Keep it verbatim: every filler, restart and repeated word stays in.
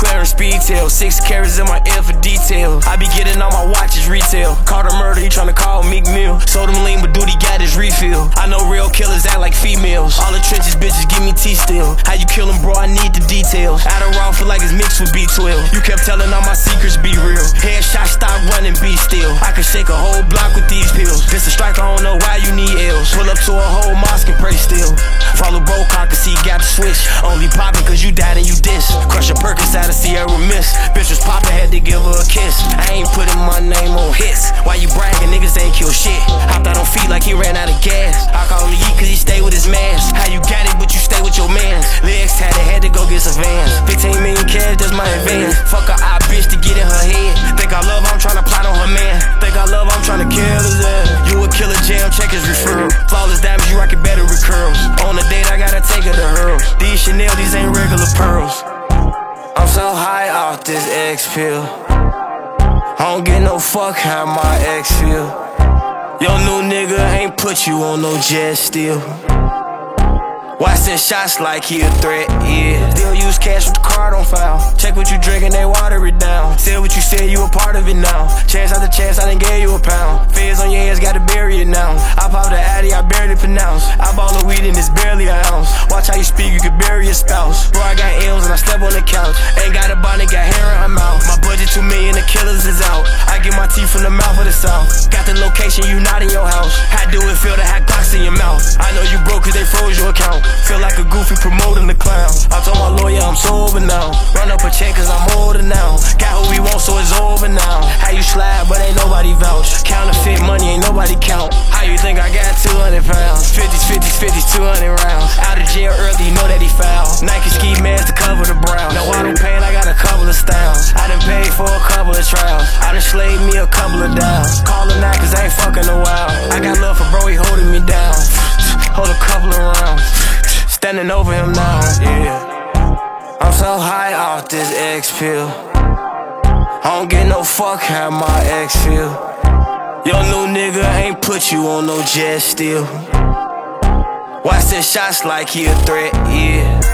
clearing speed tail. Six carats in my ear for detail. I be getting all my watches retail. Caught a murder, he tryna call Meek Mill. Sold him lean, but duty got his refill. I know real killers act like females. All the trenches, bitches, give me T still. How you kill him, bro? I need the details. Adderall feel like it's mixed with B twelve. You kept telling all my secrets, be real. Headshot, stop running, be still. I could shake a whole block with these pills. Pistol strike, I don't know why you need L's. Pull up to a whole mosque and pray still. Follow Brocock and see got the switch. Only poppin' cause you died and you diss. Crush a Perkins out of Sierra Miss. Bitch was poppin', had to give her a kiss. I ain't putting my name on hits. Why you bragging, niggas ain't kill shit. Hopped out on feet like he ran out of gas. I call him Yeet cause he stay with his mans. How you got it but you stay with your mans. Legs tatted, had to go get some vans. fifteen million cash, that's my advance. Fuck a eye bitch to get in her head. Think I love her, I'm tryna plot on her man. Think I love her, I'm tryna kill his ass. You a killer, jam, check his referral. Flawless diamonds, you rockin' better with curls. On a date, I gotta take her to hurl. These Chanel, these ain't regular pearls. I'm so high off this X pill. I don't get no fuck how my ex feel. Your new nigga ain't put you on no jet still. Watch them shots like he a threat, yeah. Still use cash with the card on file. Check what you drinkin', they water it down. Say what you said, you a part of it now. Chance after chance, I done gave you a pound. Feds on your ass, gotta bury it now. I pop the Addy, I barely pronounce. I ball the weed and it's barely an ounce. Watch how you speak, you can bury your spouse. Bro, I got M's and I step on the couch. Ain't got a bonnet, got hair in her mouth. My budget two million, the killers is out. I get my teeth from the mouth of the south. Got the location, you not in your house. How do it feel to have Glocks in your mouth? I know you broke cause they froze your account. Feel like a goofy promoting the clown. I told my lawyer I'm sober now. Run up a check cause I'm older now. Got who we want so it's over now. How you slide but ain't nobody vouch. Counterfeit money ain't nobody count. How you think I got two hundred pounds? fifties, fifties, fifties, two hundred rounds. Out of jail early, you know that he foul. Nike ski mask to cover the brown. No auto pain, I got a couple of styles. I done paid for a couple of trials. I done slaved me a couple of dimes. Call him now cause I ain't fucking a while. I got love for bro, he holding me down. Hold a couple of rounds. Standing over him now, yeah. I'm so high off this X pill. I don't get no fuck how my ex feel. Your new nigga ain't put you on no jet still. Watch them shots like he a threat, yeah.